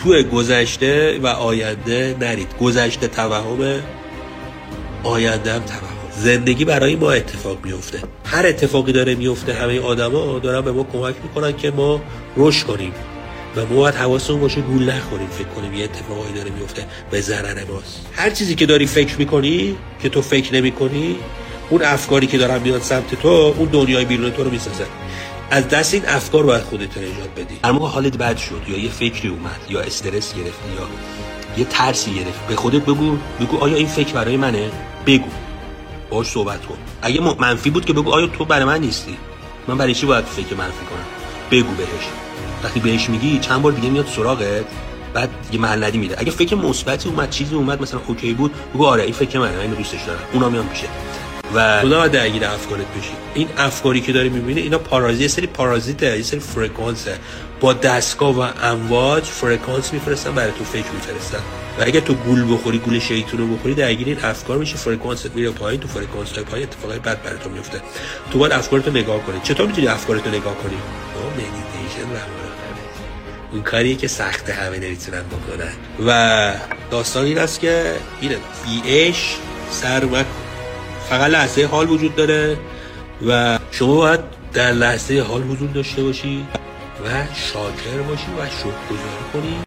تو گذشته و آینده نرید. گذشته توهم، آینده هم توهم. زندگی برای ما اتفاق میفته. هر اتفاقی داره میفته، همه آدما دارن به ما کمک میکنن که ما رشد کنیم و ما باید حواسمون باشه گول نخوریم، فکر کنیم یه اتفاقی داره میفته به ضرر ماست. هر چیزی که داری فکر میکنی که تو فکر نمیکنی، اون افکاری که دارن میاد سمت تو، اون دنیای بیرون تو رو میسازن. از دست این افکار باید خودت رو نجات بدی. هر موقع حالت بد شد یا یه فکری اومد یا استرس گرفتی یا یه ترسی گرفت، به خودت بگو آیا این فکر برای منه؟ بگو، باهاش صحبت کن. اگه منفی بود که بگو آیا تو برای من نیستی؟ من برای چی باید فکر منفی کنم؟ بگو بهش. وقتی بهش میگی چند بار دیگه میاد سراغت، بعد دیگه محل ندی میره. اگه فکر مثبتی اومد، چیزی اومد مثلا اوکی بود، بگو آره این فکر منه، من اینو دوستش دارم، اونا میان پیشه. و تو نباید درگیر افکارت بشی. این افکاری که داری میبینی اینا یه سری پارازیته، یه سری فرکانسه. با دستگاه و امواج فرکانس میفرستن برای تو، فکر میفرستن. و اگه تو گول بخوری، گول شیطون رو بخوری، درگیر این افکار میشه، فرکانست میره پایین، تو فرکانس‌های پایین اتفاقای بد برای تو میفته. تو باید افکارتو نگاه کنی. چطور میتونی افکارتو نگاه کنی؟ مدیتیشن و اون کاریه که سخته، همه نمیتونن بکنن. و داستان این است که اینه بی‌عشق سر مکن. فقط لحظه حال وجود داره و شما باید در لحظه حال حضور داشته باشی و شاکر باشی و شکرگزاری کنی.